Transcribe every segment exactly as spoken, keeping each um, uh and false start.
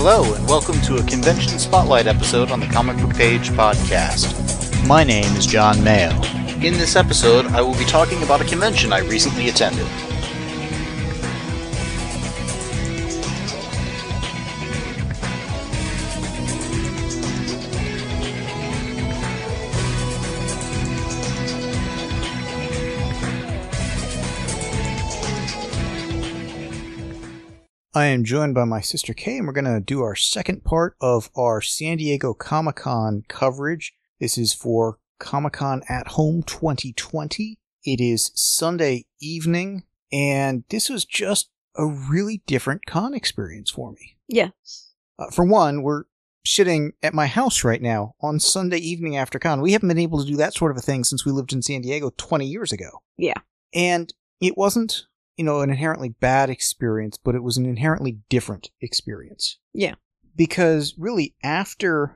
Hello, and welcome to a Convention Spotlight episode on the Comic Book Page podcast. My name is John Mayo. In this episode, I will be talking about a convention I recently attended. I am joined by my sister Kay, and we're going to do our second part of our San Diego Comic-Con coverage. This is for Comic-Con at Home twenty twenty. It is Sunday evening, and this was just a really different con experience for me. Yes. Uh, for one, we're sitting at my house right now on Sunday evening after con. We haven't been able to do that sort of a thing since we lived in San Diego twenty years ago. Yeah. And it wasn't, you know, an inherently bad experience, but it was an inherently different experience. Yeah. Because really, after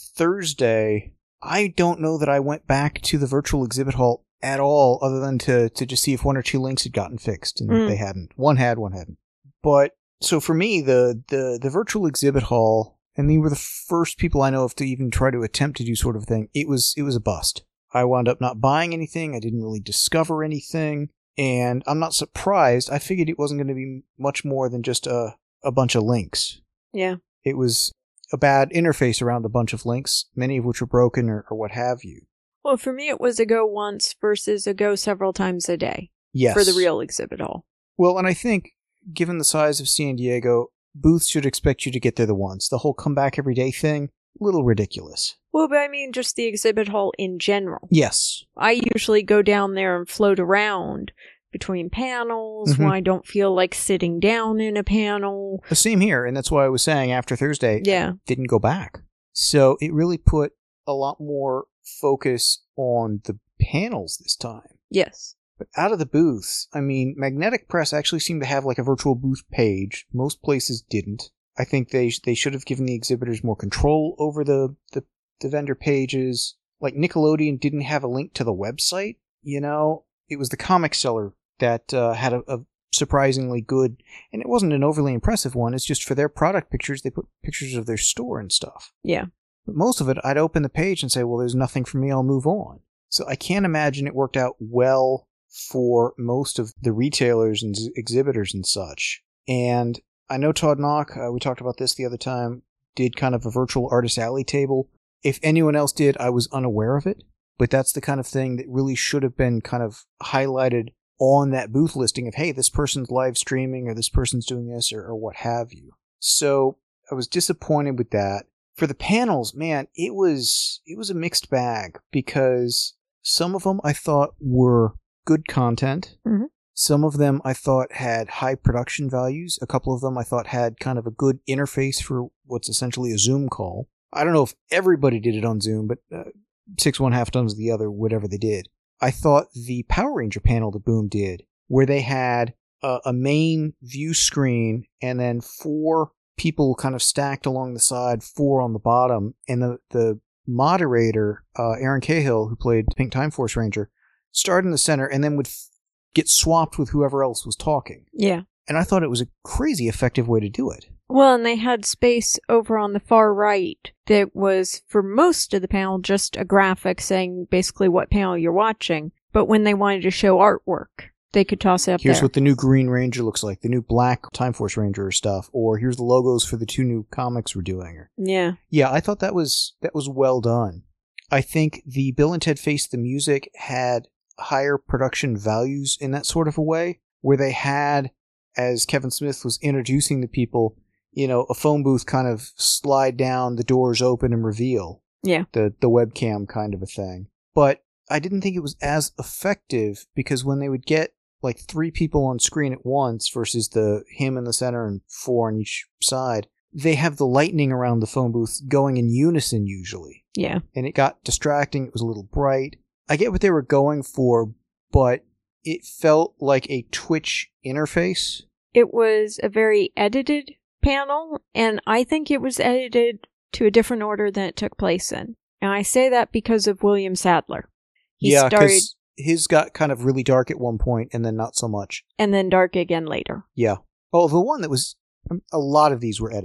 Thursday, I don't know that I went back to the virtual exhibit hall at all, other than to, to just see if one or two links had gotten fixed, and mm. they hadn't. One had, one hadn't. But, so for me, the, the, the virtual exhibit hall, and they were the first people I know of to even try to attempt to do sort of thing, it was, it was a bust. I wound up not buying anything, I didn't really discover anything. And I'm not surprised. I figured it wasn't going to be much more than just a, a bunch of links. Yeah. It was a bad interface around a bunch of links, many of which were broken or, or what have you. Well, for me, it was a go once versus a go several times a day. Yes. For the real exhibit hall. Well, and I think, given the size of San Diego, booths should expect you to get there the once. The whole come back every day thing, a little ridiculous. Well, but I mean just the exhibit hall in general. Yes. I usually go down there and float around between panels mm-hmm. when I don't feel like sitting down in a panel. The same here, and that's why I was saying after Thursday, yeah. I didn't go back. So it really put a lot more focus on the panels this time. Yes. But out of the booths, I mean, Magnetic Press actually seemed to have like a virtual booth page. Most places didn't. I think they they should have given the exhibitors more control over the, the, the vendor pages. Like Nickelodeon didn't have a link to the website, you know? It was the comic seller that uh, had a, a surprisingly good, and it wasn't an overly impressive one, it's just for their product pictures, they put pictures of their store and stuff. Yeah. But most of it, I'd open the page and say, well, there's nothing for me, I'll move on. So I can't imagine it worked out well for most of the retailers and exhibitors and such. And I know Todd Knock, uh, we talked about this the other time, did kind of a virtual Artist Alley table. If anyone else did, I was unaware of it. But that's the kind of thing that really should have been kind of highlighted on that booth listing of, hey, this person's live streaming or this person's doing this or, or what have you. So I was disappointed with that. For the panels, man, it was it was a mixed bag because some of them I thought were good content. Mm-hmm. Some of them I thought had high production values. A couple of them I thought had kind of a good interface for what's essentially a Zoom call. I don't know if everybody did it on Zoom, but uh, six one half times the other, whatever they did. I thought the Power Ranger panel that Boom did, where they had a, a main view screen and then four people kind of stacked along the side, four on the bottom, and the, the moderator, uh, Aaron Cahill, who played Pink Time Force Ranger, started in the center and then would f- get swapped with whoever else was talking. Yeah. And I thought it was a crazy effective way to do it. Well, and they had space over on the far right that was, for most of the panel, just a graphic saying basically what panel you're watching. But when they wanted to show artwork, they could toss it up Here's there. what the new Green Ranger looks like, the new Black Time Force Ranger stuff, or here's the logos for the two new comics we're doing. Yeah. Yeah, I thought that was that was well done. I think the Bill and Ted Face the Music had higher production values in that sort of a way, where they had, as Kevin Smith was introducing the people, you know, a phone booth kind of slide down, the doors open and reveal. Yeah. The the webcam kind of a thing. But I didn't think it was as effective because when they would get like three people on screen at once versus the him in the center and four on each side, they have the lightning around the phone booth going in unison usually. Yeah. And it got distracting. It was a little bright. I get what they were going for, but it felt like a Twitch interface. It was a very edited panel, and I think it was edited to a different order than it took place in. And I say that because of William Sadler. He yeah, started, because his got kind of really dark at one point, and then not so much. And then dark again later. Yeah. Oh, the one that was... A lot of these were edited.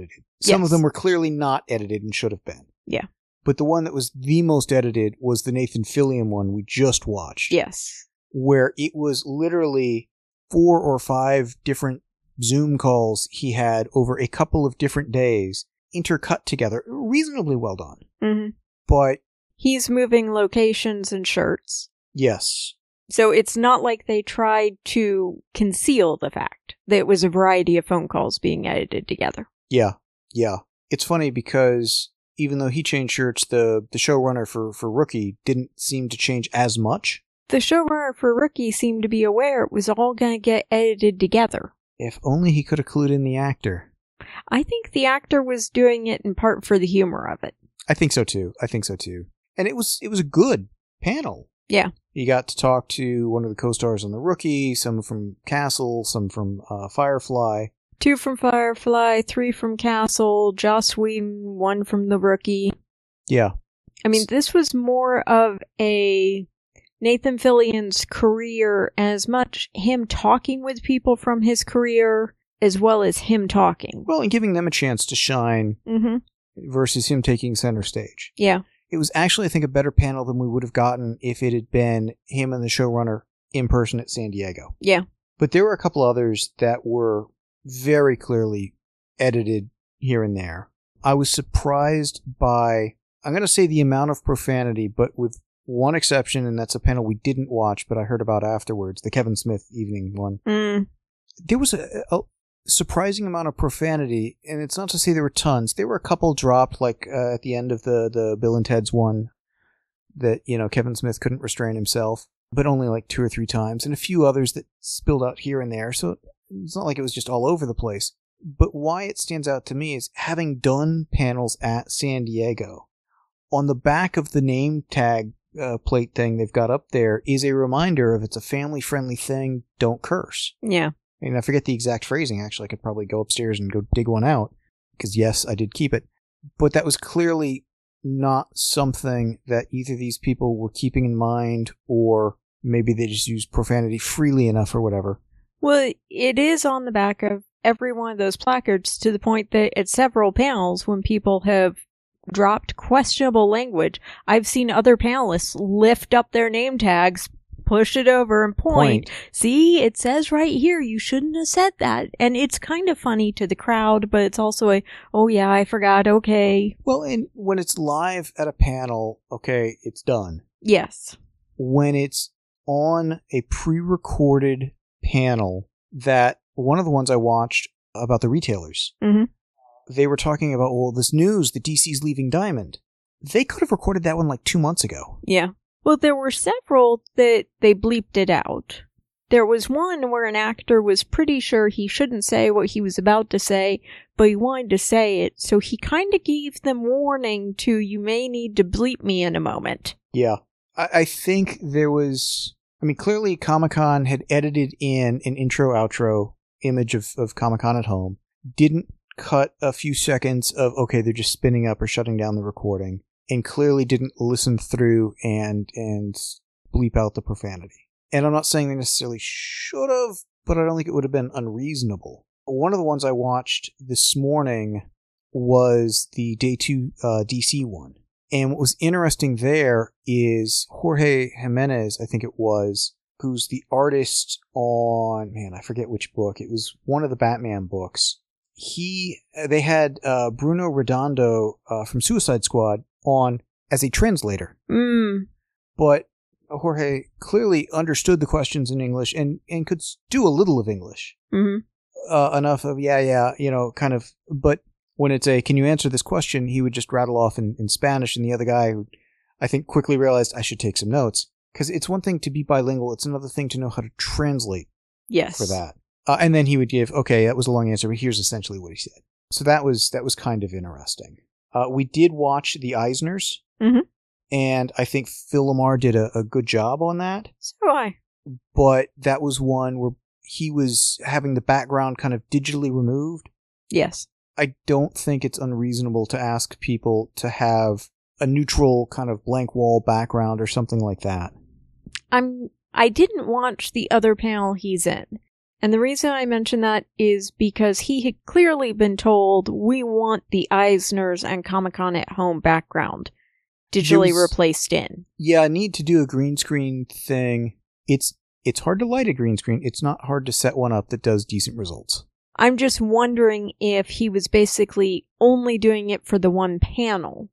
Some Yes. of them were clearly not edited and should have been. Yeah. But the one that was the most edited was the Nathan Fillion one we just watched. Yes. Where it was literally four or five different Zoom calls he had over a couple of different days, intercut together. Reasonably well done. Mm-hmm. But He's moving locations and shirts. yes. So it's not like they tried to conceal the fact that it was a variety of phone calls being edited together. Yeah. Yeah. It's funny because even though he changed shirts, the, the showrunner for, for Rookie didn't seem to change as much. The showrunner for Rookie seemed to be aware it was all going to get edited together. If only he could have clued in the actor. I think the actor was doing it in part for the humor of it. I think so too. I think so too. And it was it was a good panel. Yeah. You got to talk to one of the co-stars on The Rookie, some from Castle, some from uh, Firefly. Two from Firefly, three from Castle, Joss Whedon, one from The Rookie. Yeah. I mean, this was more of a Nathan Fillion's career, as much him talking with people from his career as well as him talking. Well, and giving them a chance to shine Mm-hmm. versus him taking center stage. Yeah. It was actually, I think, a better panel than we would have gotten if it had been him and the showrunner in person at San Diego. Yeah. But there were a couple others that were very clearly edited here and there. I was surprised by, I'm going to say the amount of profanity, but with one exception, and that's a panel we didn't watch, but I heard about afterwards, the Kevin Smith evening one. Mm. There was a, a surprising amount of profanity, and it's not to say there were tons. There were a couple dropped, like uh, at the end of the, the Bill and Ted's one, that, you know, Kevin Smith couldn't restrain himself, but only like two or three times, and a few others that spilled out here and there, so it's not like it was just all over the place. But why it stands out to me is having done panels at San Diego, on the back of the name tag uh, plate thing they've got up there is a reminder of it's a family-friendly thing, don't curse. Yeah. And I forget the exact phrasing, actually. I could probably go upstairs and go dig one out, because yes, I did keep it. But that was clearly not something that either of these people were keeping in mind, or maybe they just used profanity freely enough or whatever. Well, it is on the back of every one of those placards, to the point that at several panels, when people have dropped questionable language, I've seen other panelists lift up their name tags, push it over, and point. Point. See, it says right here, you shouldn't have said that. And it's kind of funny to the crowd, but it's also a, oh yeah, I forgot, okay. Well, and when it's live at a panel, okay, it's done. Yes. When it's on a pre-recorded panel, that one of the ones I watched about the retailers, Mm-hmm. they were talking about, well, this news that D C's leaving Diamond. They could have recorded that one like two months ago. Yeah. Well, there were several that they bleeped it out. There was one where an actor was pretty sure he shouldn't say what he was about to say, but he wanted to say it, so he kind of gave them warning to, you may need to bleep me in a moment. Yeah. I, I think there was, I mean, clearly Comic-Con had edited in an intro-outro image of, of Comic-Con at home, didn't cut a few seconds of, okay, they're just spinning up or shutting down the recording, and clearly didn't listen through and and bleep out the profanity. And I'm not saying they necessarily should have, but I don't think it would have been unreasonable. One of the ones I watched this morning was the Day two uh, D C one. And what was interesting there is Jorge Jimenez, I think it was, who's the artist on, man, I forget which book. It was one of the Batman books. He, they had uh, Bruno Redondo uh, from Suicide Squad on as a translator. Mm. But Jorge clearly understood the questions in English and, and could do a little of English. Mm-hmm. Uh, enough of, yeah, yeah, you know, kind of, but when it's a, can you answer this question, he would just rattle off in, in Spanish, and the other guy, who I think quickly realized I should take some notes. Because it's one thing to be bilingual, it's another thing to know how to translate Yes. for that. Uh, and then he would give, okay, that was a long answer, but here's essentially what he said. So that was that was kind of interesting. Uh, we did watch The Eisners, Mm-hmm. and I think Phil Lamar did a, a good job on that. So do I. But that was one where he was having the background kind of digitally removed. Yes. I don't think it's unreasonable to ask people to have a neutral kind of blank wall background or something like that. I'm. I didn't watch the other panel he's in, And the reason I mention that is because he had clearly been told, we want the Eisners and Comic-Con at Home background digitally was, replaced in. Yeah, I need to do a green screen thing. It's it's hard to light a green screen. It's not hard to set one up that does decent results. I'm just wondering if he was basically only doing it for the one panel,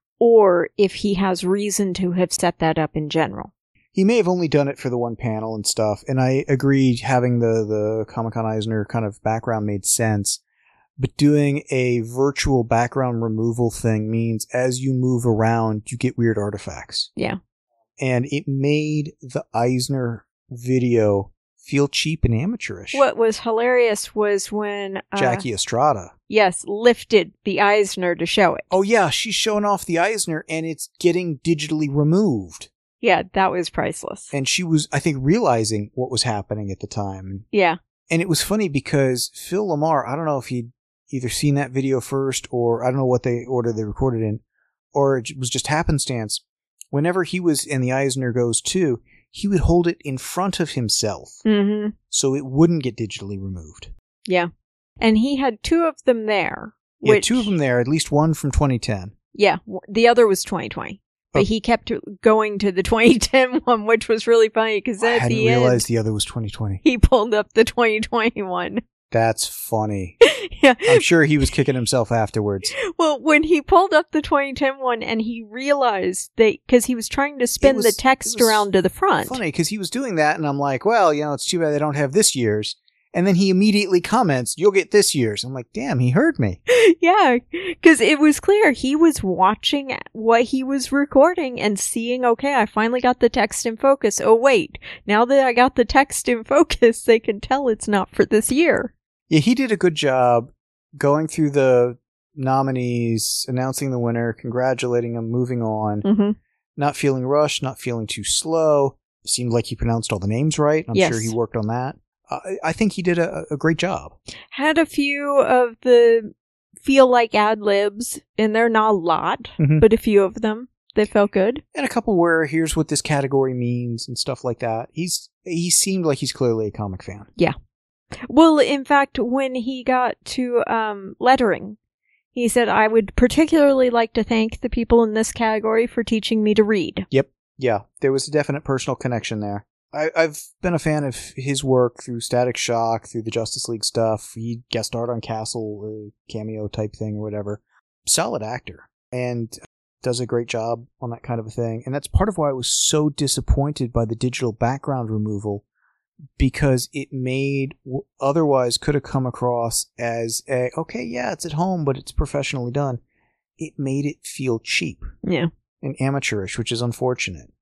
or if he has reason to have set that up in general. He may have only done it for the one panel and stuff, and I agree having the, the Comic-Con Eisner kind of background made sense, but doing a virtual background removal thing means as you move around, you get weird artifacts. Yeah. And it made the Eisner video feel cheap and amateurish. What was hilarious was when... Uh, Jackie Estrada. Yes, lifted the Eisner to show it. Oh yeah, she's showing off the Eisner, and it's getting digitally removed. Yeah, that was priceless. And she was, I think, realizing what was happening at the time. Yeah. And it was funny because Phil Lamar, I don't know if he'd either seen that video first, or I don't know what they order they recorded in, or it was just happenstance. Whenever he was in the Eisner Goes To, he would hold it in front of himself, mm-hmm. so it wouldn't get digitally removed. Yeah. And he had two of them there. Yeah, which, two of them there, at least one from twenty ten. Yeah, the other was twenty twenty. But oh. he kept going to the twenty ten one, which was really funny because at I the hadn't end, realized the other was twenty twenty. He pulled up the twenty twenty one. That's funny. Yeah. I'm sure he was kicking himself afterwards. Well, when he pulled up the twenty ten one and he realized that, because he was trying to spin was, the text around to the front. Funny, because he was doing that, and I'm like, well, you know, it's too bad they don't have this year's. And then he immediately comments, you'll get this year's. I'm like, damn, he heard me. Yeah, because it was clear he was watching what he was recording and seeing, okay, I finally got the text in focus. Oh, wait, now that I got the text in focus, they can tell it's not for this year. Yeah, he did a good job going through the nominees, announcing the winner, congratulating them, moving on, mm-hmm. not feeling rushed, not feeling too slow. Seemed like he pronounced all the names right. I'm yes. sure he worked on that. Uh, I think he did a, a great job. Had a few of the feel like ad-libs in there, not a lot, mm-hmm. but a few of them. They felt good. And a couple where here's what this category means and stuff like that. He's He seemed like he's clearly a comic fan. Yeah. Well, in fact, when he got to um, lettering, he said, I would particularly like to thank the people in this category for teaching me to read. Yep. Yeah. There was a definite personal connection there. I, I've been a fan of his work through Static Shock, through the Justice League stuff. He guest starred on Castle, uh, cameo type thing or whatever. Solid actor. And does a great job on that kind of a thing. And that's part of why I was so disappointed by the digital background removal, because it made what otherwise could have come across as a, okay, yeah, it's at home, but it's professionally done. It made it feel cheap. Yeah. And amateurish, which is unfortunate.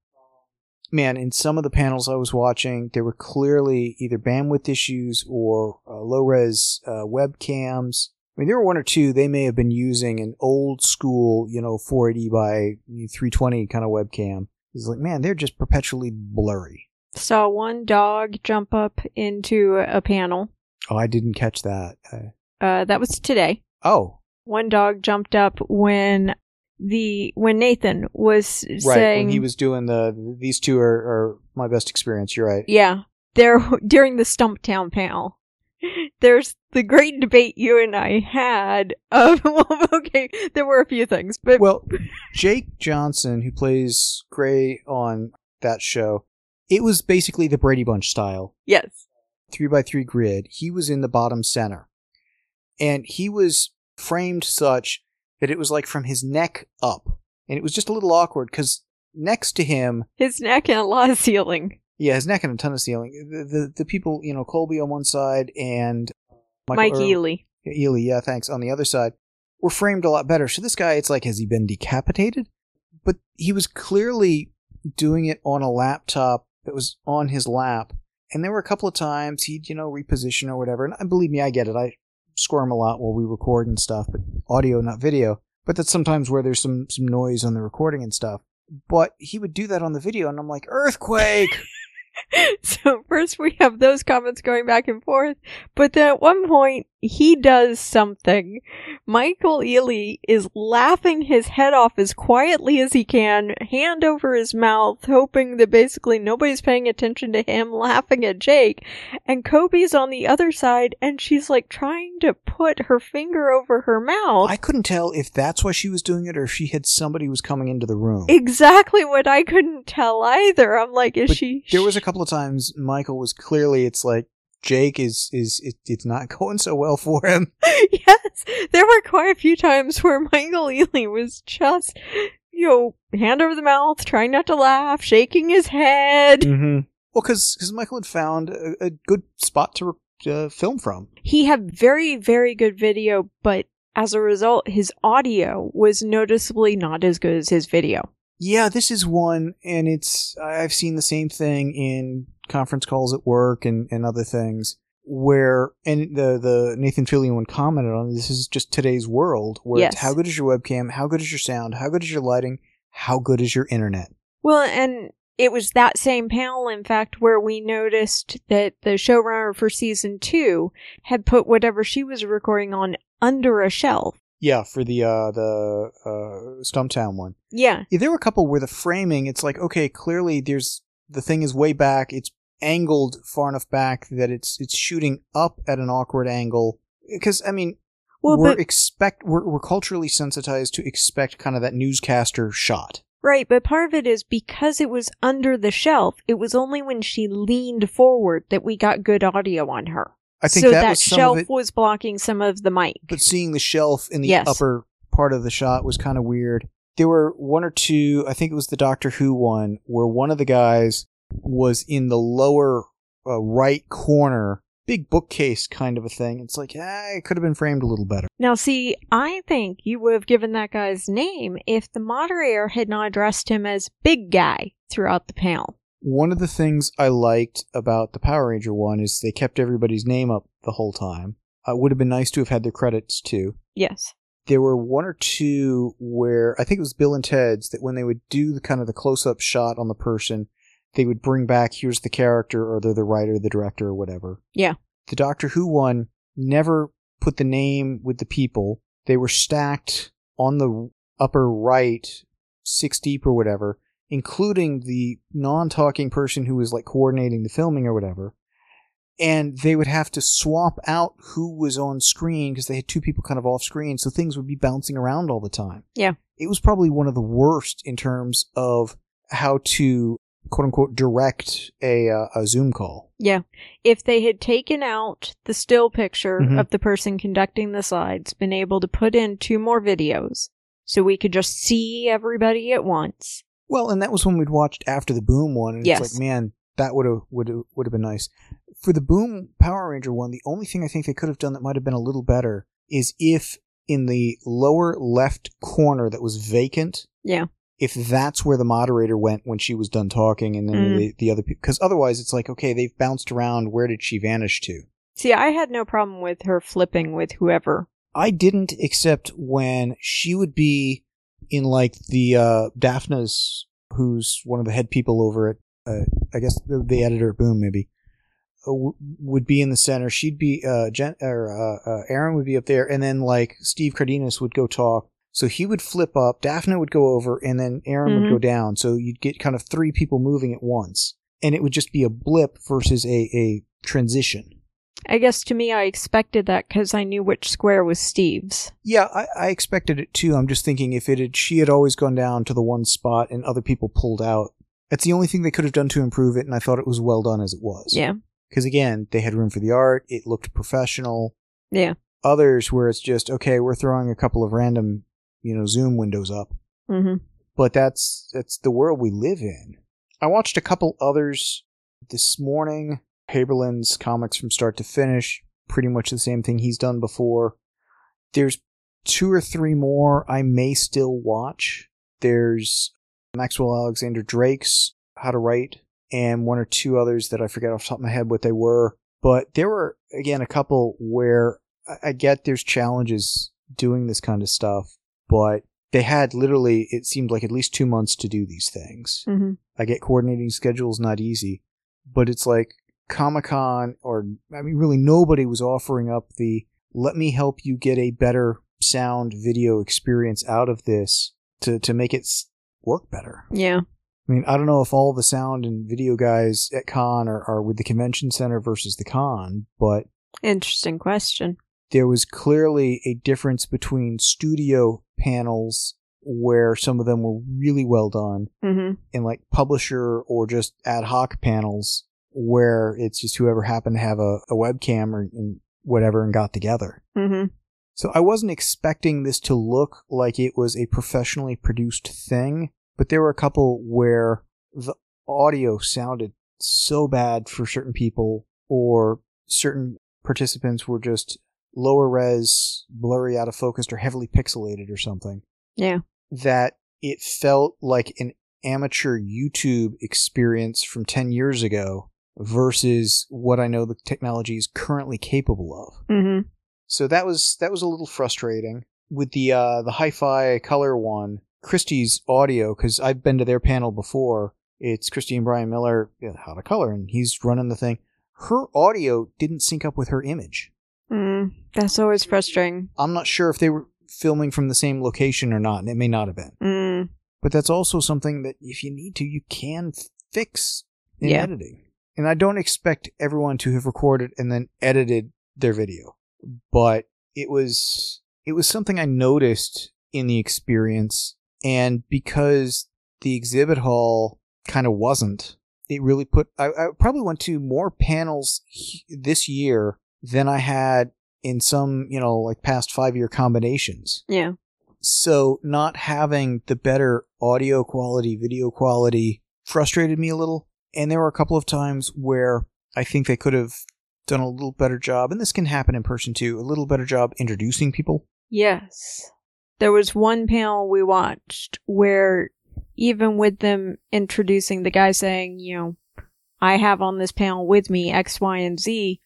Man, in some of the panels I was watching, there were clearly either bandwidth issues or uh, low-res uh, webcams. I mean, there were one or two, they may have been using an old school, you know, four eighty by three twenty kind of webcam. It's like, man, they're just perpetually blurry. Saw one dog jump up into a panel. Oh, I didn't catch that. Uh, uh, that was today. Oh. One dog jumped up when the when Nathan was right, saying... when he was doing the, these two are, are my best experience, you're right. Yeah. There, during the Stumptown panel, there's the great debate you and I had of, well, okay, there were a few things, but... Well, Jake Johnson, who plays Gray on that show, it was basically the Brady Bunch style. Yes. Three by three grid. He was in the bottom center. And he was framed such that it was like from his neck up. And it was just a little awkward because next to him... His neck and a lot of ceiling. Yeah, his neck and a ton of ceiling. The the, the people, you know, Colby on one side and... Michael Mike Earl, Ely. Ely, yeah, thanks. On the other side, were framed a lot better. So this guy, it's like, has he been decapitated? But he was clearly doing it on a laptop that was on his lap. And there were a couple of times he'd, you know, reposition or whatever. And believe me, I get it. I squirm a lot while we record and stuff, but audio, not video. But that's sometimes where there's some, some noise on the recording and stuff. But he would do that on the video, and I'm like, earthquake! So first we have those comments going back and forth, but then at one point he does something. Michael Ealy is laughing his head off as quietly as he can, hand over his mouth, hoping that basically nobody's paying attention to him, laughing at Jake. And Kobe's on the other side, and she's like trying to put her finger over her mouth. I couldn't tell if that's why she was doing it or if she had somebody who was coming into the room. Exactly what I couldn't tell either. I'm like, is but she... There was a couple of times Michael was clearly, it's like, Jake is, is it, it's not going so well for him. Yes, there were quite a few times where Michael Ealy was just, you know, hand over the mouth, trying not to laugh, shaking his head. Mm-hmm. Well, because Michael had found a, a good spot to uh, film from. He had very, very good video, but as a result, his audio was noticeably not as good as his video. Yeah, this is one, and it's, I've seen the same thing in conference calls at work and, and other things where, and the, the Nathan Fillion one commented on, this is just today's world, where Yes. it's how good is your webcam, how good is your sound, how good is your lighting, how good is your internet. Well, and it was that same panel, in fact, where we noticed that the showrunner for season two had put whatever she was recording on under a shelf. Yeah, for the uh, the uh, Stumptown one. Yeah. Yeah, there were a couple where the framing, it's like, okay, clearly there's, the thing is way back, it's angled far enough back that it's it's shooting up at an awkward angle. Because, I mean, Well, we're but, expect we're, we're culturally sensitized to expect kind of that newscaster shot. right, but part of it is because it was under the shelf, it was only when she leaned forward that we got good audio on her. I think so that, that was some shelf of it, was blocking some of the mic. but seeing the shelf in the Yes. upper part of the shot was kind of weird. There were one or two, I think it was the Doctor Who one, where one of the guys was in the lower uh, right corner, big bookcase kind of a thing. It's like, ah, it could have been framed a little better. Now, see, I think you would have given that guy's name if the moderator had not addressed him as Big Guy throughout the panel. One of the things I liked about the Power Ranger one is they kept everybody's name up the whole time. Uh, it would have been nice to have had their credits too. Yes. There were one or two where, I think it was Bill and Ted's, that when they would do the kind of the close-up shot on the person, they would bring back, here's the character, or they're the writer, the director, or whatever. Yeah. The Doctor Who one never put the name with the people. They were stacked on the upper right, six deep or whatever, including the non-talking person who was like coordinating the filming or whatever. And they would have to swap out who was on screen because they had two people kind of off screen, so things would be bouncing around all the time. Yeah. It was probably one of the worst in terms of how to, quote unquote, direct a, uh, a Zoom call. Yeah. If they had taken out the still picture Mhm. of the person conducting the slides, been able to put in two more videos so we could just see everybody at once. Well, and that was when we'd watched after the Boom one, and Yes. it's like, man, that would have would have would have been nice. For the Boom Power Ranger one, the only thing I think they could have done that might have been a little better is if in the lower left corner that was vacant, Yeah. if that's where the moderator went when she was done talking, and then Mm. the, the other people, because otherwise it's like, okay, they've bounced around. Where did she vanish to? See, I had no problem with her flipping with whoever. I didn't, except when she would be in like the uh, Daphna's, who's one of the head people over at, uh, I guess the, the editor at Boom maybe, uh, w- would be in the center. She'd be, uh, Jen, or uh, uh, Aaron would be up there, and then like Steve Cardenas would go talk. So he would flip up, Daphne would go over, and then Aaron Mhm. would go down. So you'd get kind of three people moving at once, and it would just be a blip versus a, a transition. I guess to me, I expected that because I knew which square was Steve's. Yeah, I, I expected it too. I'm just thinking if it had, she had always gone down to the one spot and other people pulled out. That's the only thing they could have done to improve it, and I thought it was well done as it was. Yeah. Because again, they had room for the art. It looked professional. Yeah. Others where it's just, okay, we're throwing a couple of random, you know, Zoom windows up. Mm-hmm. But that's that's the world we live in. I watched a couple others this morning. Haberlin's comics from start to finish. Pretty much the same thing he's done before. There's two or three more I may still watch. There's Maxwell Alexander Drake's How to Write, and one or two others that I forget off the top of my head what they were. But there were, again, a couple where I, I get there's challenges doing this kind of stuff, but they had literally, it seemed like at least two months to do these things. Mm-hmm. I get coordinating schedules not easy, but it's like Comic-Con, or, I mean, really nobody was offering up the, let me help you get a better sound video experience out of this to, to make it work better. Yeah. I mean, I don't know if all the sound and video guys at Con are, are with the convention center versus the Con, but... Interesting question. There was clearly a difference between studio panels where some of them were really well done mm-hmm. and like publisher or just ad hoc panels where it's just whoever happened to have a, a webcam or and whatever and got together. Mm-hmm. So I wasn't expecting this to look like it was a professionally produced thing, but there were a couple where the audio sounded so bad for certain people, or certain participants were just lower res, blurry, out of focus, or heavily pixelated or something. Yeah. That it felt like an amateur YouTube experience from ten years ago versus what I know the technology is currently capable of. Mm-hmm. So that was that was a little frustrating. With the uh, the hi-fi color one, Christie's audio, because I've been to their panel before, it's Christy and Brian Miller, yeah, How to Color, and he's running the thing. Her audio didn't sync up with her image. Mm, that's always frustrating. I'm not sure if they were filming from the same location or not, and it may not have been. Mm. But that's also something that if you need to, you can fix in yeah. editing. And I don't expect everyone to have recorded and then edited their video. But it was it was something I noticed in the experience, and because the exhibit hall kind of wasn't, it really put... I, I probably went to more panels he, this year than I had in some, you know, like past five-year combinations. Yeah. So not having the better audio quality, video quality frustrated me a little. And there were a couple of times where I think they could have done a little better job, and this can happen in person too, a little better job introducing people. Yes. There was one panel we watched where even with them introducing the guy saying, you know, I have on this panel with me X, Y, and Z,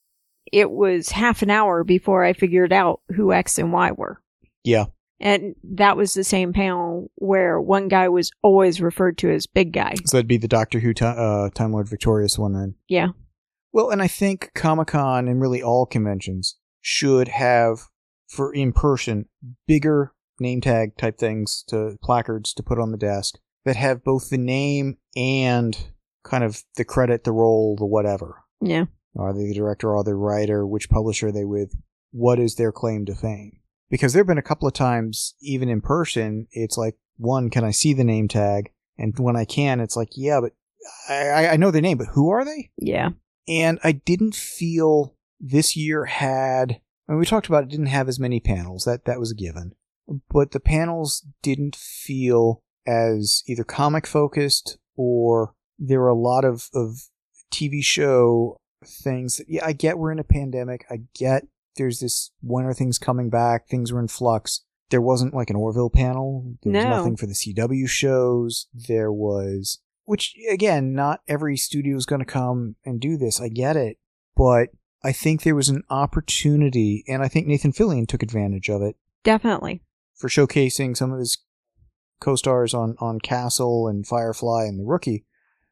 it was half an hour before I figured out who X and Y were. Yeah. And that was the same panel where one guy was always referred to as Big Guy. So that'd be the Doctor Who uh, Time Lord Victorious one then. Yeah. Well, and I think Comic-Con and really all conventions should have, for in person, bigger name tag type things, to placards to put on the desk that have both the name and kind of the credit, the role, the whatever. Yeah. Are they the director, are they the writer, which publisher are they with, what is their claim to fame? Because there have been a couple of times, even in person, it's like, one, can I see the name tag? And when I can, it's like, yeah, but I, I know their name, but who are they? Yeah. And I didn't feel this year had, I mean, we talked about it didn't have as many panels, that, that was a given. But the panels didn't feel as either comic focused, or there were a lot of, of T V show things that, yeah, I get we're in a pandemic, I get there's this, when are things coming back, things were in flux. There wasn't like an Orville panel. There was no. nothing for the C W shows. There was, which again, not every studio is going to come and do this. I get it. But I think there was an opportunity, and I think Nathan Fillion took advantage of it. Definitely. For showcasing some of his co-stars on, on Castle and Firefly and The Rookie.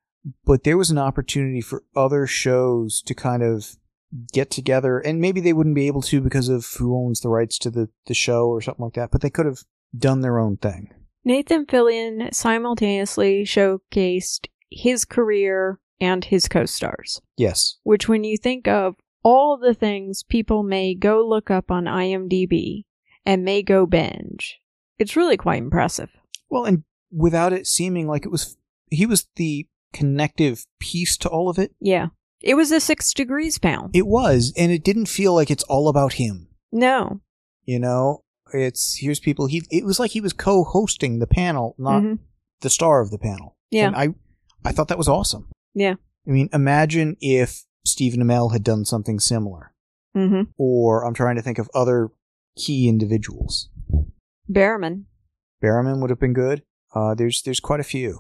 But there was an opportunity for other shows to kind of get together, and maybe they wouldn't be able to because of who owns the rights to the, the show or something like that, but they could have done their own thing. Nathan Fillion simultaneously showcased his career and his co-stars. Yes. Which, when you think of all the things people may go look up on IMDb and may go binge, it's really quite impressive. Well, and without it seeming like it was, he was the connective piece to all of it. Yeah. It was a Six Degrees panel. It was, and it didn't feel like it's all about him. No. You know, it's, here's people, he, it was like he was co-hosting the panel, not mm-hmm. the star of the panel. Yeah. And I, I thought that was awesome. Yeah. I mean, imagine if Stephen Amell had done something similar. Mm-hmm. Or I'm trying to think of other key individuals. Barrowman. Barrowman would have been good. Uh, there's, there's quite a few.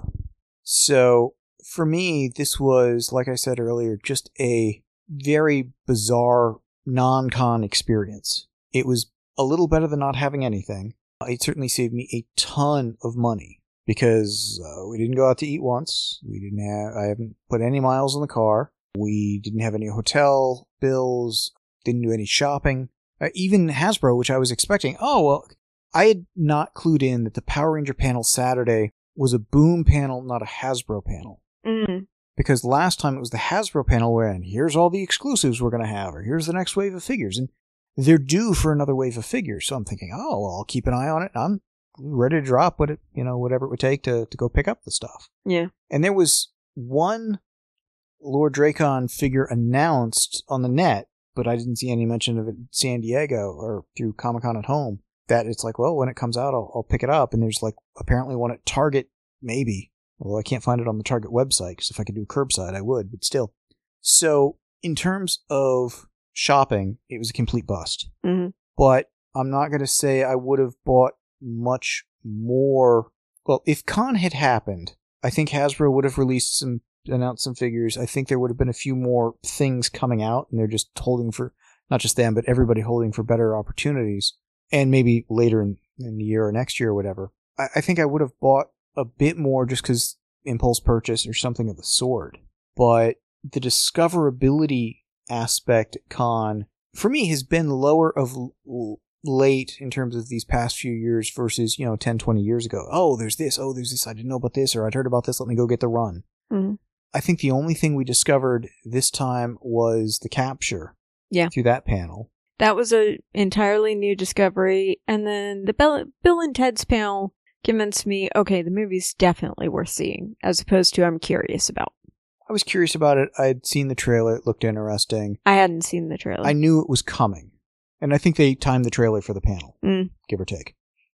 So, for me, this was, like I said earlier, just a very bizarre non-con experience. It was a little better than not having anything. It certainly saved me a ton of money because uh, we didn't go out to eat once. We didn't have, I haven't put any miles on the car. We didn't have any hotel bills, didn't do any shopping. Uh, even Hasbro, which I was expecting. Oh, well, I had not clued in that the Power Ranger panel Saturday was a Boom panel, not a Hasbro panel. Mm. Because last time it was the Hasbro panel where, and here's all the exclusives we're going to have, or here's the next wave of figures. And they're due for another wave of figures. So I'm thinking, oh, well, I'll keep an eye on it. I'm ready to drop what it, you know, whatever it would take to, to go pick up the stuff. Yeah. And there was one Lord Dracon figure announced on the net, but I didn't see any mention of it in San Diego or through Comic-Con at Home, that it's like, well, when it comes out, I'll, I'll pick it up. And there's like apparently one at Target, maybe. Although I can't find it on the Target website, because if I could do curbside, I would, but still. So in terms of shopping, it was a complete bust. Mm-hmm. But I'm not going to say I would have bought much more. Well, if Con had happened, I think Hasbro would have released some, announced some figures. I think there would have been a few more things coming out, and they're just holding for, not just them, but everybody holding for better opportunities. And maybe later in, in the year or next year or whatever. I, I think I would have bought a bit more just because impulse purchase or something of the sort. But the discoverability aspect at Con, for me, has been lower of l- late in terms of these past few years versus, you know, ten, twenty years ago. Oh, there's this. Oh, there's this. I didn't know about this, or I'd heard about this. Let me go get the run. Mm-hmm. I think the only thing we discovered this time was the capture. Yeah. Through that panel. That was an entirely new discovery. And then the Bill, Bill and Ted's panel convinced me, okay, the movie's definitely worth seeing, as opposed to I'm curious about. I was curious about it. I'd seen the trailer. It looked interesting. I hadn't seen the trailer. I knew it was coming. And I think they timed the trailer for the panel, mm. give or take.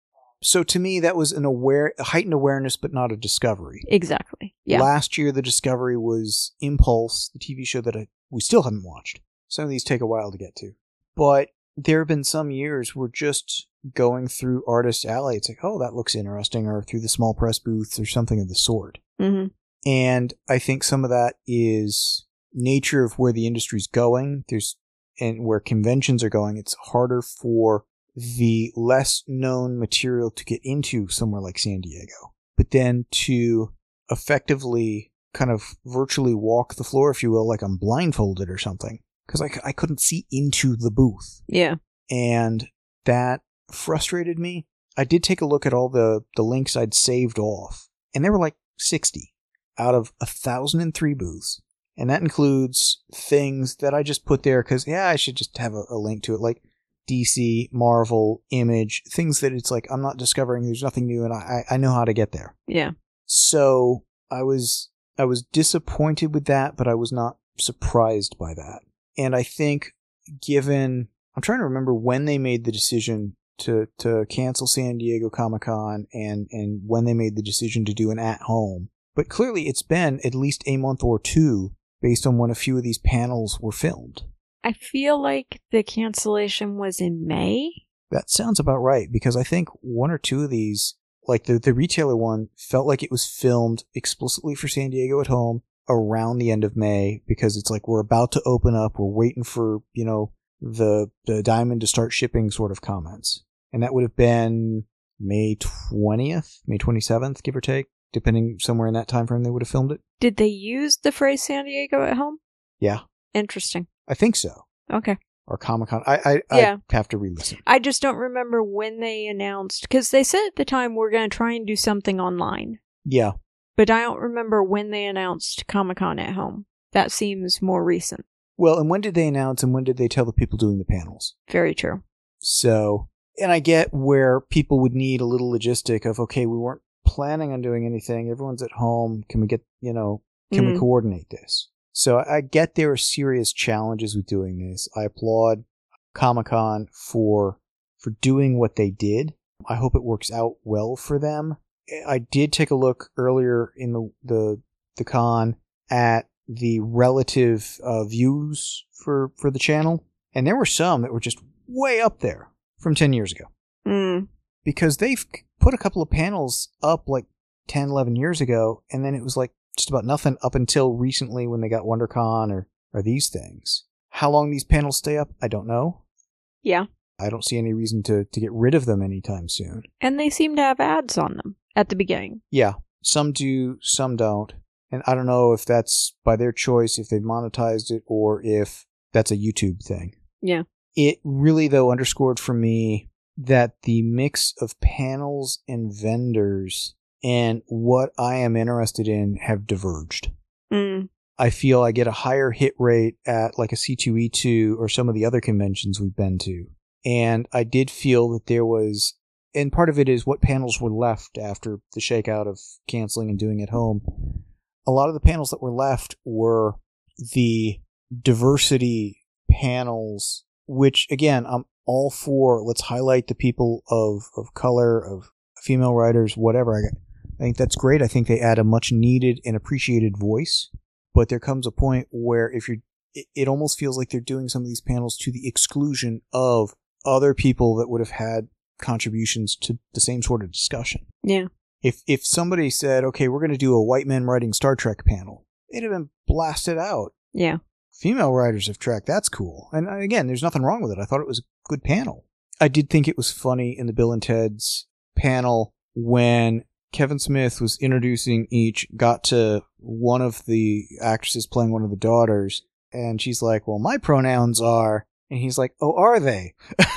So to me, that was an aware, a heightened awareness, but not a discovery. Exactly. Yeah. Last year, the discovery was Impulse, the T V show that I, we still haven't watched. Some of these take a while to get to. But there have been some years where just going through Artist Alley, it's like, oh, that looks interesting, or through the small press booths or something of the sort. Mm-hmm. And I think some of that is nature of where the industry's going. There's and where conventions are going. It's harder for the less known material to get into somewhere like San Diego. But then to effectively kind of virtually walk the floor, if you will, like I'm blindfolded or something. Because I, I couldn't see into the booth. Yeah. And that frustrated me. I did take a look at all the, the links I'd saved off. And there were like sixty out of one thousand three booths. And that includes things that I just put there because, yeah, I should just have a, a link to it. Like D C, Marvel, Image, things that it's like I'm not discovering. There's nothing new and I, I know how to get there. Yeah. So I was I was disappointed with that, but I was not surprised by that. And I think given, I'm trying to remember when they made the decision to, to cancel San Diego Comic-Con and, and when they made the decision to do an at-home. But clearly it's been at least a month or two based on when a few of these panels were filmed. I feel like the cancellation was in May. That sounds about right, because I think one or two of these, like the, the retailer one, felt like it was filmed explicitly for San Diego at Home around the end of May, because it's like we're about to open up, we're waiting for, you know, the the diamond to start shipping sort of comments. And that would have been May twentieth, May twenty-seventh, give or take, depending somewhere in that time frame they would have filmed it. Did they use the phrase San Diego at Home? Yeah. Interesting. I think so. Okay. Or Comic-Con. I, I, yeah. I have to re-listen. I just don't remember when they announced, because they said at the time we're going to try and do something online. Yeah. But I don't remember when they announced Comic-Con at Home. That seems more recent. Well, and when did they announce and when did they tell the people doing the panels? Very true. So, and I get where people would need a little logistic of, okay, we weren't planning on doing anything. Everyone's at home. Can we get, you know, can mm-hmm. we coordinate this? So I get there are serious challenges with doing this. I applaud Comic-Con for for doing what they did. I hope it works out well for them. I did take a look earlier in the the, the con at the relative uh, views for, for the channel, and there were some that were just way up there from ten years ago. Mm. Because they've put a couple of panels up like ten, eleven years ago, and then it was like just about nothing up until recently when they got WonderCon or, or these things. How long these panels stay up, I don't know. Yeah. I don't see any reason to, to get rid of them anytime soon. And they seem to have ads on them at the beginning. Yeah. Some do, some don't. And I don't know if that's by their choice, if they've monetized it, or if that's a YouTube thing. Yeah. It really, though, underscored for me that the mix of panels and vendors and what I am interested in have diverged. Mm. I feel I get a higher hit rate at like a C two E two or some of the other conventions we've been to. And I did feel that there was, and part of it is what panels were left after the shakeout of canceling and doing it home. A lot of the panels that were left were the diversity panels, which again, I'm all for. Let's highlight the people of, of color, of female writers, whatever. I, I think that's great. I think they add a much needed and appreciated voice. But there comes a point where if you're, it, it almost feels like they're doing some of these panels to the exclusion of other people that would have had contributions to the same sort of discussion. Yeah. If if somebody said, okay, we're going to do a white men writing Star Trek panel, they'd have been blasted out. Yeah. Female writers of Trek, that's cool. And again, there's nothing wrong with it. I thought it was a good panel. I did think it was funny in the Bill and Ted's panel when Kevin Smith was introducing each, got to one of the actresses playing one of the daughters, and she's like, well, my pronouns are, and he's like, oh, are they?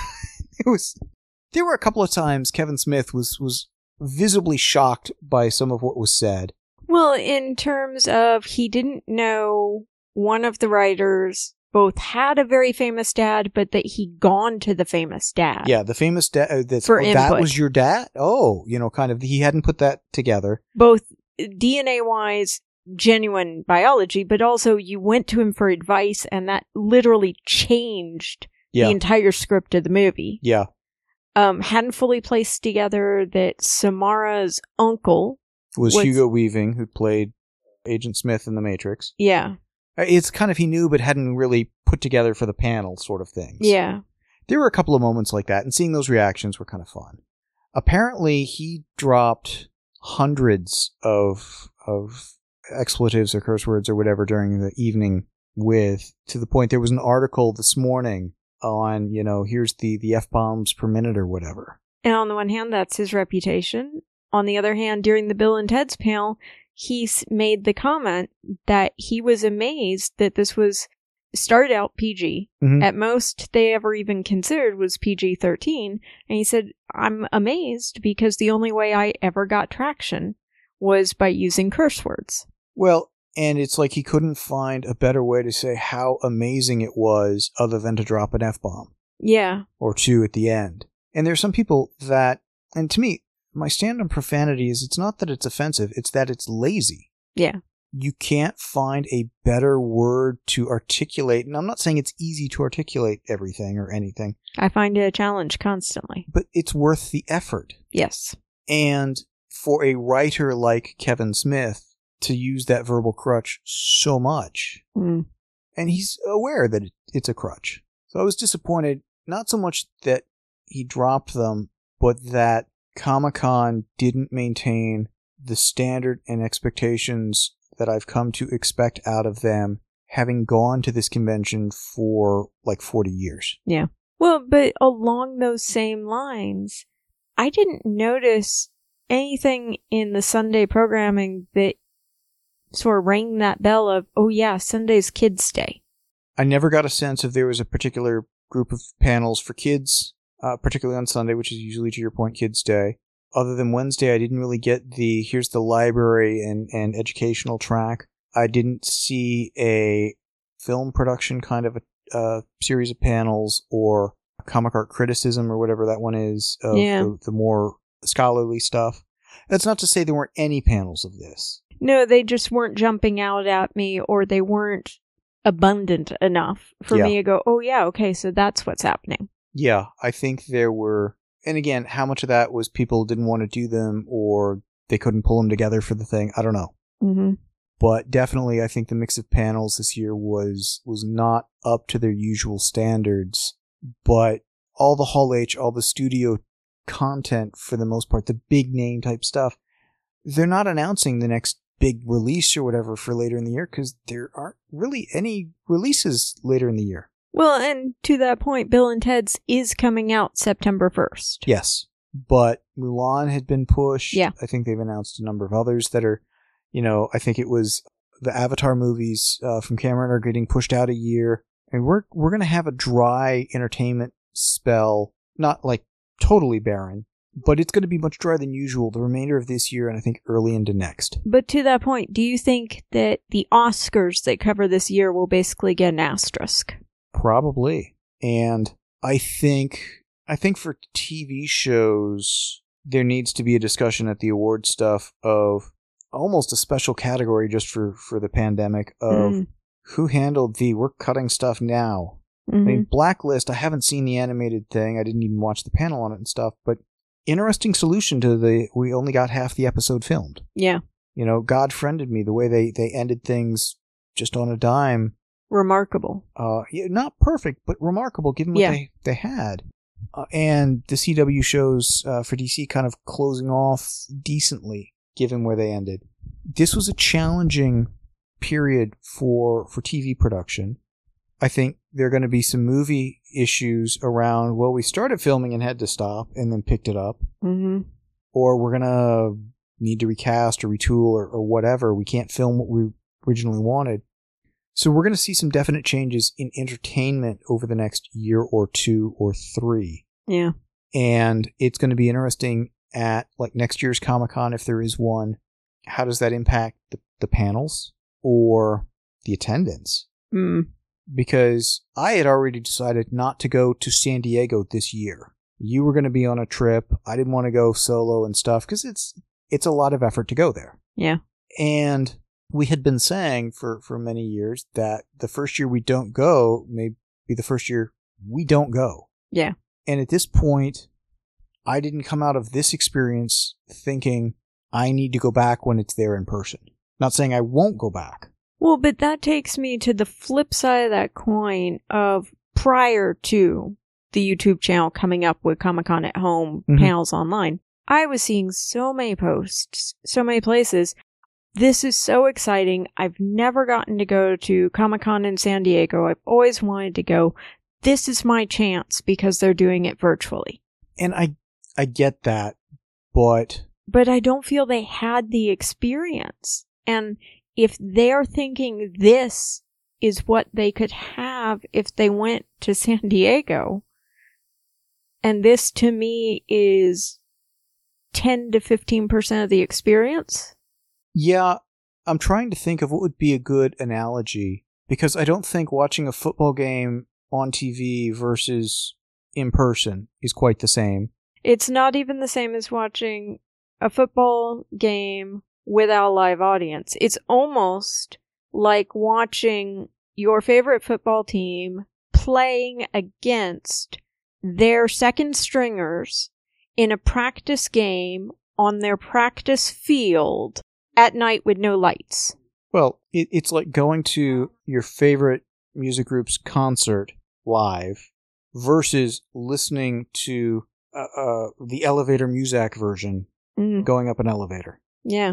It was, there were a couple of times Kevin Smith was, was visibly shocked by some of what was said. Well, in terms of he didn't know one of the writers both had a very famous dad, but that he'd gone to the famous dad. Yeah, the famous dad. Uh, that's, For oh, that was your dad? Oh, you know, kind of, he hadn't put that together. Both D N A-wise, genuine biology, but also you went to him for advice, and that literally changed yeah. the entire script of the movie. Yeah. Um, hadn't fully placed together that Samara's uncle was, was Hugo Weaving, who played Agent Smith in The Matrix. Yeah. It's kind of he knew, but hadn't really put together for the panel sort of things. Yeah. There were a couple of moments like that, and seeing those reactions were kind of fun. Apparently, he dropped hundreds of of expletives or curse words or whatever during the evening with, to the point there was an article this morning on, you know, here's the, the F-bombs per minute or whatever. And on the one hand, that's his reputation. On the other hand, during the Bill and Ted's panel, he made the comment that he was amazed that this was started out P G. Mm-hmm. At most they ever even considered was P G thirteen. And he said, I'm amazed because the only way I ever got traction was by using curse words. Well, and it's like he couldn't find a better way to say how amazing it was other than to drop an F-bomb. Yeah. Or two at the end. And there's some people that, and to me, my stand on profanity is it's not that it's offensive, it's that it's lazy. Yeah. You can't find a better word to articulate, and I'm not saying it's easy to articulate everything or anything. I find it a challenge constantly. But it's worth the effort. Yes. And for a writer like Kevin Smith to use that verbal crutch so much, mm. and he's aware that it's a crutch. So I was disappointed, not so much that he dropped them, but that Comic-Con didn't maintain the standard and expectations that I've come to expect out of them, having gone to this convention for like forty years. Yeah. Well, but along those same lines, I didn't notice anything in the Sunday programming that sort of rang that bell of, oh yeah, Sunday's Kids' Day. I never got a sense if there was a particular group of panels for kids, uh, particularly on Sunday, which is usually, to your point, Kids' Day. Other than Wednesday, I didn't really get the, here's the library and, and educational track. I didn't see a film production kind of a uh, series of panels or comic art criticism or whatever that one is of yeah. the, the more scholarly stuff. That's not to say there weren't any panels of this. No, they just weren't jumping out at me, or they weren't abundant enough for yeah. me to go, oh yeah, okay, so that's what's happening. Yeah, I think there were, and again, how much of that was people didn't want to do them or they couldn't pull them together for the thing? I don't know. Mm-hmm. But definitely, I think the mix of panels this year was was not up to their usual standards. But all the Hall H, all the studio content, for the most part, the big name type stuff, they're not announcing the next big release or whatever for later in the year because there aren't really any releases later in the year. Well, and to that point, Bill and Ted's is coming out September first. Yes, but Mulan had been pushed. Yeah. I think they've announced a number of others that are, you know, I think it was the Avatar movies uh, from Cameron are getting pushed out a year. And we're we're going to have a dry entertainment spell, not like totally barren, but it's going to be much drier than usual the remainder of this year and I think early into next. But to that point, do you think that the Oscars that cover this year will basically get an asterisk? Probably. And I think I think for T V shows, there needs to be a discussion at the award stuff of almost a special category just for, for the pandemic of mm. who handled the we're cutting stuff now. Mm-hmm. I mean, Blacklist, I haven't seen the animated thing. I didn't even watch the panel on it and stuff, but interesting solution to the we only got half the episode filmed. Yeah. You know, God friended me the way they, they ended things just on a dime. Remarkable. Uh, yeah, not perfect, but remarkable given what yeah. they, they had. Uh, and the C W shows uh, for D C kind of closing off decently given where they ended. This was a challenging period for, for T V production. I think there are going to be some movie issues around, well, we started filming and had to stop and then picked it up. Mm-hmm. Or we're going to need to recast or retool or, or whatever. We can't film what we originally wanted. So we're going to see some definite changes in entertainment over the next year or two or three. Yeah. And it's going to be interesting at like next year's Comic-Con, if there is one. How does that impact the, the panels or the attendance? Mm. Because I had already decided not to go to San Diego this year. You were going to be on a trip. I didn't want to go solo and stuff because it's it's a lot of effort to go there. Yeah. And we had been saying for, for many years that the first year we don't go may be the first year we don't go. Yeah. And at this point, I didn't come out of this experience thinking I need to go back when it's there in person. Not saying I won't go back. Well, but that takes me to the flip side of that coin of prior to the YouTube channel coming up with Comic-Con at Home mm-hmm. panels online. I was seeing so many posts, so many places. This is so exciting. I've never gotten to go to Comic-Con in San Diego. I've always wanted to go. This is my chance because they're doing it virtually. And I I get that, but... But I don't feel they had the experience. And if they're thinking this is what they could have if they went to San Diego, and this to me is ten to fifteen percent of the experience. Yeah, I'm trying to think of what would be a good analogy, because I don't think watching a football game on T V versus in person is quite the same. It's not even the same as watching a football game without a live audience. It's almost like watching your favorite football team playing against their second stringers in a practice game on their practice field at night with no lights. Well, it, it's like going to your favorite music group's concert live versus listening to uh, uh, the Elevator Muzak version mm. going up an elevator. Yeah.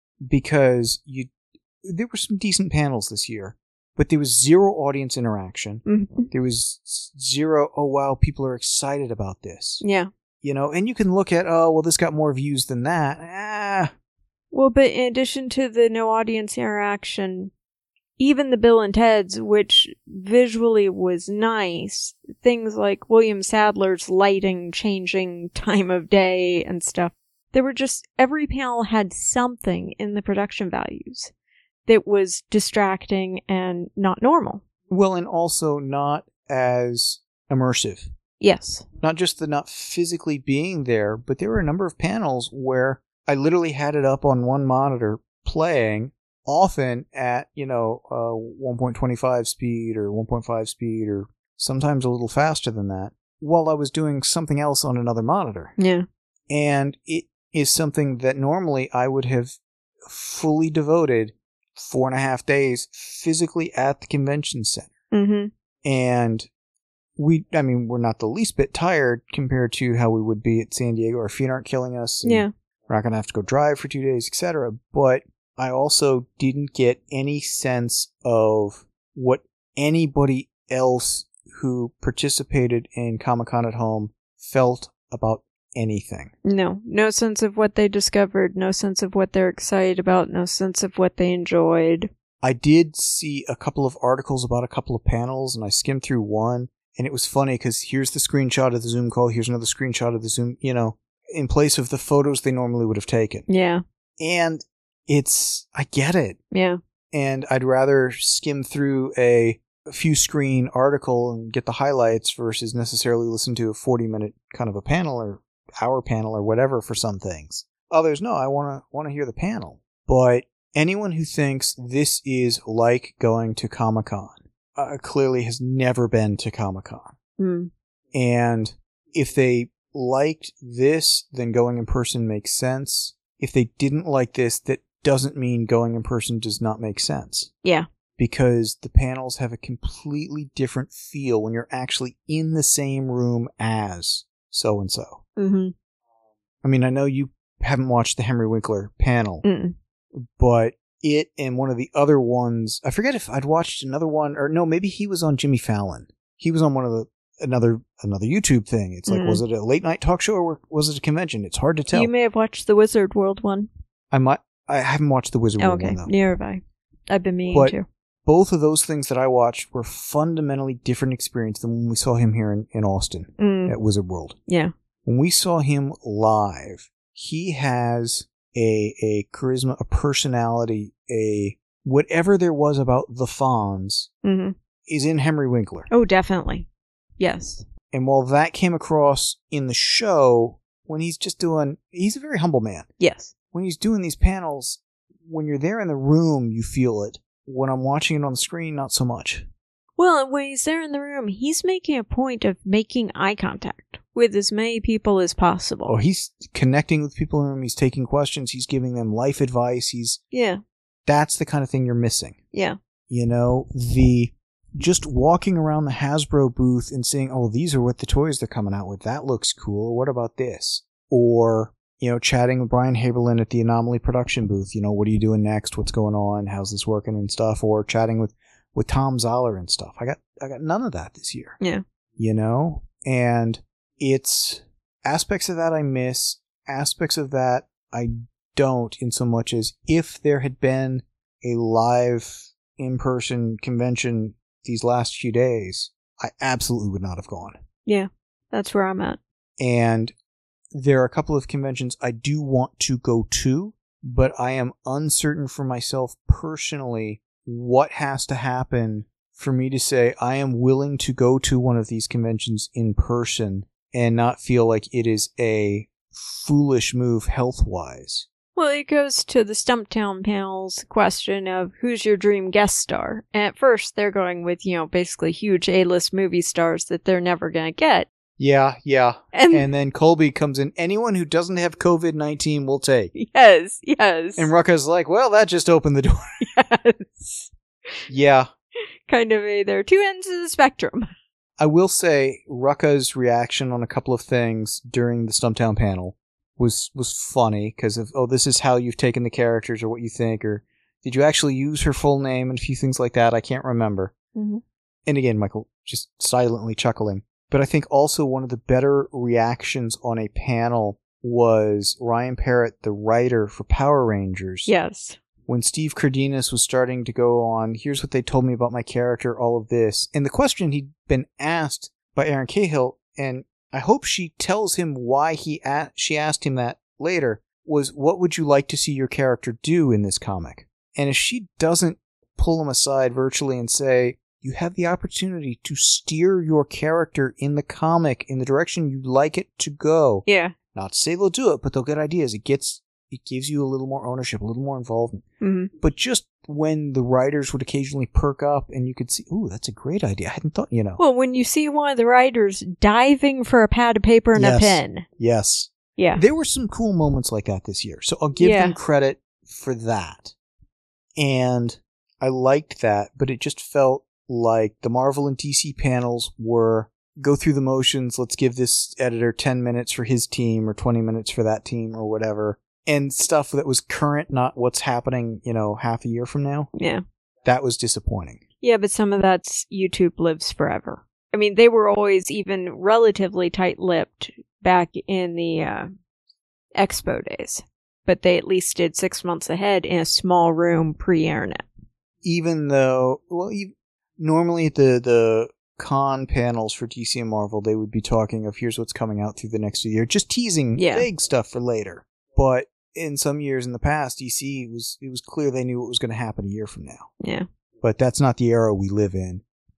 Because you, there were some decent panels this year, but there was zero audience interaction. Mm-hmm. There was zero, oh wow, people are excited about this. Yeah. You know, and you can look at, oh, well, this got more views than that. Ah. Well, but in addition to the no audience interaction, even the Bill and Ted's, which visually was nice, things like William Sadler's lighting changing time of day and stuff, there were just, every panel had something in the production values that was distracting and not normal. Well, and also not as immersive. Yes. Not just the not physically being there, but there were a number of panels where I literally had it up on one monitor playing, often at, you know, uh, one point two five speed or one point five speed or sometimes a little faster than that, while I was doing something else on another monitor. Yeah. And it is something that normally I would have fully devoted four and a half days physically at the convention center. Mm-hmm. And we, I mean, we're not the least bit tired compared to how we would be at San Diego. Our feet aren't killing us. Yeah. We're not going to have to go drive for two days, et cetera. But I also didn't get any sense of what anybody else who participated in Comic-Con at Home felt about anything. No. No sense of what they discovered. No sense of what they're excited about. No sense of what they enjoyed. I did see a couple of articles about a couple of panels, and I skimmed through one, and it was funny because here's the screenshot of the Zoom call, here's another screenshot of the Zoom, you know, in place of the photos they normally would have taken. Yeah. And it's, I get it. Yeah. And I'd rather skim through a, a few screen article and get the highlights versus necessarily listen to a forty minute kind of a panel or hour panel or whatever for some things. Others, no, I want to want to hear the panel. But anyone who thinks this is like going to Comic-Con uh, clearly has never been to Comic-Con. Mm. And if they liked this, then going in person makes sense. If they didn't like this, that doesn't mean going in person does not make sense. Yeah. Because the panels have a completely different feel when you're actually in the same room as so-and-so. Mm-hmm. I mean, I know you haven't watched the Henry Winkler panel, Mm-mm. but it and one of the other ones, I forget if I'd watched another one, or no, maybe he was on Jimmy Fallon. He was on one of the, another another YouTube thing. It's like, mm-hmm. was it a late night talk show or was it a convention? It's hard to tell. You may have watched the Wizard World one. I might. I haven't watched the Wizard oh, World okay. one, though. Neither have I. I've been meaning but to. Both of those things that I watched were fundamentally different experience than when we saw him here in, in Austin mm. at Wizard World. Yeah. When we saw him live, he has a a charisma, a personality, a whatever there was about the Fonz mm-hmm. is in Henry Winkler. Oh, definitely. Yes. And while that came across in the show, when he's just doing, he's a very humble man. Yes. When he's doing these panels, when you're there in the room, you feel it. When I'm watching it on the screen, not so much. Well, when he's there in the room, he's making a point of making eye contact with as many people as possible. Oh, he's connecting with people in the room. He's taking questions. He's giving them life advice. He's yeah. That's the kind of thing you're missing. Yeah. You know, the just walking around the Hasbro booth and saying, "Oh, these are what the toys they're coming out with. That looks cool. What about this?" Or you know, chatting with Brian Haberlin at the Anomaly production booth. You know, what are you doing next? What's going on? How's this working and stuff? Or chatting with, with Tom Zoller and stuff. I got I got none of that this year. Yeah. You know? And it's aspects of that I miss. Aspects of that I don't, in so much as if there had been a live in-person convention these last few days, I absolutely would not have gone. Yeah. That's where I'm at. And there are a couple of conventions I do want to go to, but I am uncertain for myself personally what has to happen for me to say I am willing to go to one of these conventions in person and not feel like it is a foolish move health-wise. Well, it goes to the Stumptown panel's question of who's your dream guest star. And at first, they're going with, you know, basically huge A-list movie stars that they're never going to get. Yeah, yeah. And, and then Colby comes in. Anyone who doesn't have covid nineteen will take. Yes, yes. And Rucka's like, well, that just opened the door. Yes. Yeah. Kind of a, there are two ends of the spectrum. I will say Rucka's reaction on a couple of things during the Stumptown panel was was funny because of, oh, this is how you've taken the characters or what you think, or did you actually use her full name and a few things like that? I can't remember. Mm-hmm. And again, Michael just silently chuckling. But I think also one of the better reactions on a panel was Ryan Parrott, the writer for Power Rangers. Yes. When Steve Cardenas was starting to go on, here's what they told me about my character, all of this. And the question he'd been asked by Erin Cahill, and I hope she tells him why he a- she asked him that later, was what would you like to see your character do in this comic? And if she doesn't pull him aside virtually and say, you have the opportunity to steer your character in the comic in the direction you'd like it to go. Yeah. Not to say they'll do it, but they'll get ideas. It gets, it gives you a little more ownership, a little more involvement. Mm-hmm. But just when the writers would occasionally perk up and you could see, ooh, that's a great idea. I hadn't thought, you know. Well, when you see one of the writers diving for a pad of paper and yes. a pen. Yes. Yeah. There were some cool moments like that this year. So I'll give yeah. them credit for that. And I liked that, but it just felt like the Marvel and D C panels were go through the motions, let's give this editor ten minutes for his team or twenty minutes for that team or whatever, and stuff that was current, not what's happening, you know, half a year from now. Yeah. That was disappointing. Yeah, but some of that's YouTube lives forever. I mean, they were always even relatively tight-lipped back in the uh, Expo days, but they at least did six months ahead in a small room pre-internet. even though, well, you, normally the the con panels for D C and Marvel, they would be talking of here's what's coming out through the next year, just teasing Yeah. vague stuff for later. But in some years in the past, D C was it was clear they knew what was going to happen a year from now. Yeah. But that's not the era we live in.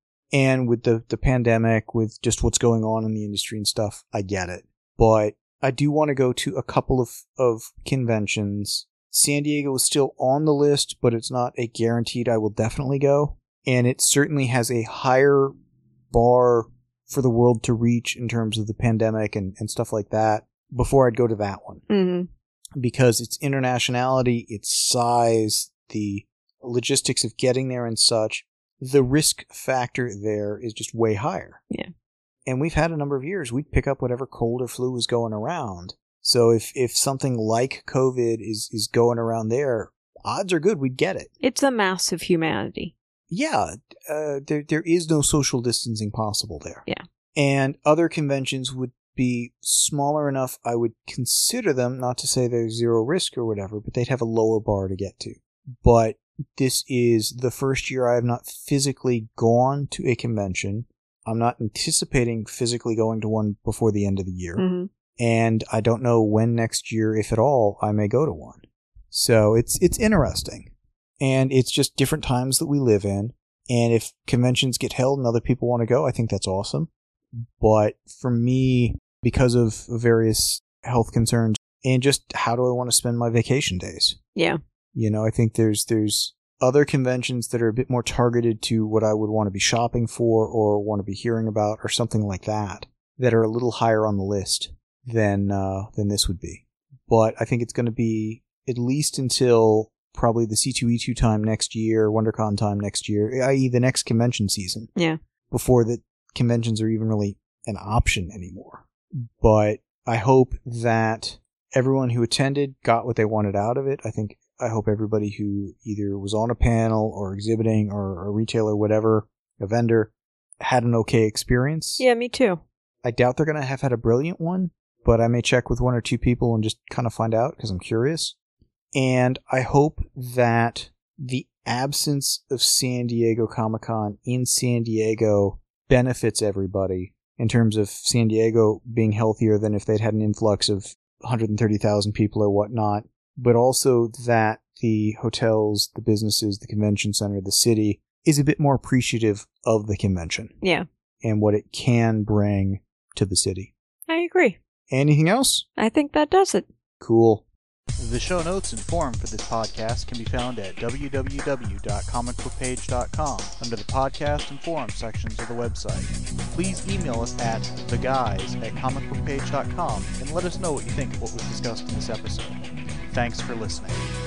And with the, the pandemic, with just what's going on in the industry and stuff, I get it. But I do want to go to a couple of, of conventions. San Diego is still on the list, but it's not a guaranteed I will definitely go. And it certainly has a higher bar for the world to reach in terms of the pandemic and, and stuff like that before I'd go to that one. Mm-hmm. Because its internationality, its size, the logistics of getting there and such, the risk factor there is just way higher. Yeah. And we've had a number of years, we'd pick up whatever cold or flu was going around. So if, if something like COVID is, is going around there, odds are good we'd get it. It's a mass of humanity. Yeah. Uh, there there is no social distancing possible there. Yeah. And other conventions would be smaller enough, I would consider them, not to say there's zero risk or whatever, but they'd have a lower bar to get to. But this is the first year I have not physically gone to a convention. I'm not anticipating physically going to one before the end of the year. Mm-hmm. And I don't know when next year, if at all, I may go to one. So it's it's interesting. And it's just different times that we live in. And if conventions get held and other people want to go, I think that's awesome. But for me, because of various health concerns and just how do I want to spend my vacation days? Yeah. You know, I think there's there's other conventions that are a bit more targeted to what I would want to be shopping for or want to be hearing about or something like that, that are a little higher on the list than uh, than this would be. But I think it's going to be at least until probably the C two E two time next year, WonderCon time next year, that is the next convention season. Yeah. Before the conventions are even really an option anymore. But I hope that everyone who attended got what they wanted out of it. I think I hope everybody who either was on a panel or exhibiting or a retailer, whatever, a vendor, had an okay experience. Yeah, me too. I doubt they're going to have had a brilliant one, but I may check with one or two people and just kind of find out because I'm curious. And I hope that the absence of San Diego Comic-Con in San Diego benefits everybody in terms of San Diego being healthier than if they'd had an influx of one hundred thirty thousand people or whatnot. But also that the hotels, the businesses, the convention center, the city is a bit more appreciative of the convention. Yeah. And what it can bring to the city. I agree. Anything else? I think that does it. Cool. The show notes and forum for this podcast can be found at w w w dot comic book page dot com under the podcast and forum sections of the website. Please email us at the guys at comic book page dot com and let us know what you think of what was discussed in this episode. Thanks for listening.